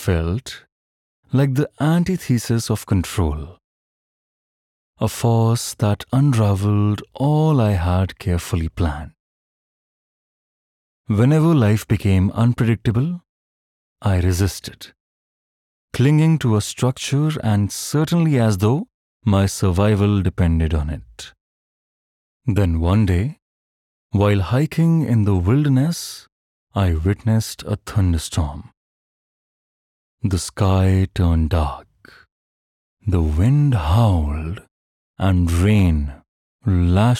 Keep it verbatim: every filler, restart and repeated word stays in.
felt like the antithesis of control, a force that unraveled all I had carefully planned. Whenever life became unpredictable, I resisted, clinging to a structure and certainly as though my survival depended on it. Then one day, while hiking in the wilderness, I witnessed a thunderstorm. The sky turned dark, the wind howled, and rain lashed